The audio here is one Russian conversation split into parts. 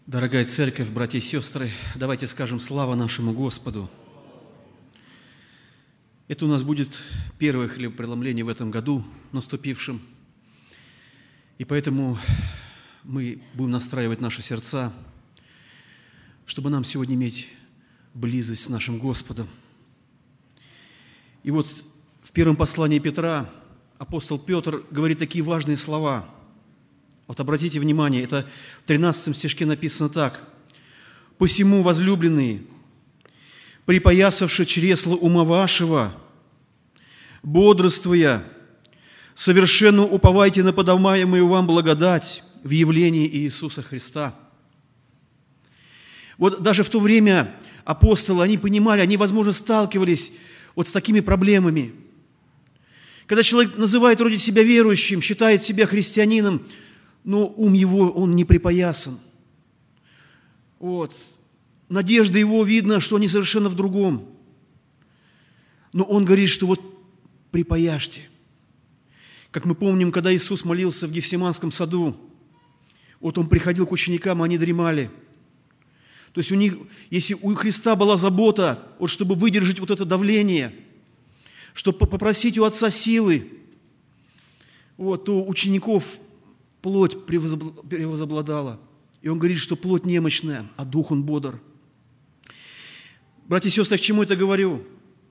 Дорогая церковь, братья и сестры, давайте скажем слава нашему Господу. Это у нас будет первое хлебопреломление в этом году наступившем. И поэтому мы будем настраивать наши сердца, чтобы нам сегодня иметь близость с нашим Господом. И вот в первом послании Петра апостол Петр говорит такие важные слова. Вот обратите внимание, это в 13 стишке написано так. «Посему, возлюбленные, припоясавши чресло ума вашего, бодрствуя, совершенно уповайте на подаваемую вам благодать в явлении Иисуса Христа». Вот даже в то время апостолы, они понимали, они, возможно, сталкивались вот с такими проблемами. Когда человек называет вроде себя верующим, считает себя христианином, но ум его, он не припоясан. Вот. Надежда его, видно, что они совершенно в другом. Но он говорит, что вот припояжьте. Как мы помним, когда Иисус молился в Гефсиманском саду, вот он приходил к ученикам, а они дремали. То есть у них, если у Христа была забота, вот чтобы выдержать вот это давление, чтобы попросить у Отца силы, вот, то учеников плоть превозобладала. И он говорит, что плоть немощная, а дух он бодр. Братья и сестры, к чему это говорю?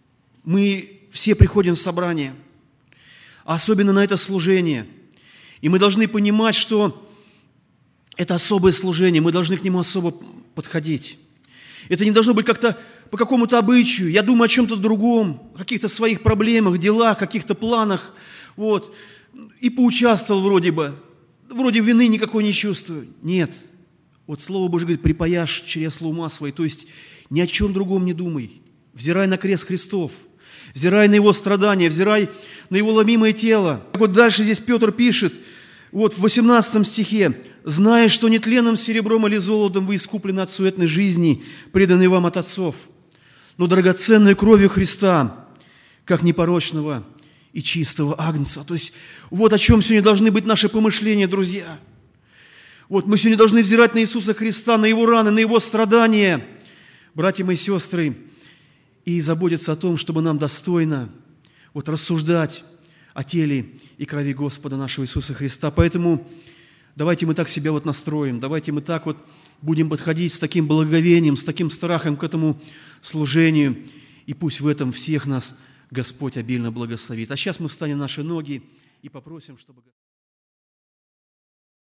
Мы все приходим в собрание, а особенно на это служение. И мы должны понимать, что это особое служение, мы должны к нему особо подходить. Это не должно быть как-то по какому-то обычаю. Я думаю о чем-то другом, о каких-то своих проблемах, делах, каких-то планах. Вот. И поучаствовал вроде вины никакой не чувствую. Нет. Вот Слово Божие говорит, припояжь чресло ума своей, то есть ни о чем другом не думай. Взирай на крест Христов, взирай на Его страдания, взирай на Его ломимое тело. Вот дальше здесь Петр пишет, вот в 18 стихе, «Зная, что нетленным серебром или золотом вы искуплены от суетной жизни, преданной вам от отцов, но драгоценной кровью Христа, как непорочного и чистого агнца». То есть вот о чем сегодня должны быть наши помышления, друзья. Вот мы сегодня должны взирать на Иисуса Христа, на Его раны, на Его страдания, братья мои сестры, и заботиться о том, чтобы нам достойно вот рассуждать о теле и крови Господа нашего Иисуса Христа. Поэтому давайте мы так себя вот настроим, давайте мы так вот будем подходить с таким благоговением, с таким страхом к этому служению, и пусть в этом всех нас Господь обильно благословит. А сейчас мы встанем на наши ноги и попросим, чтобы...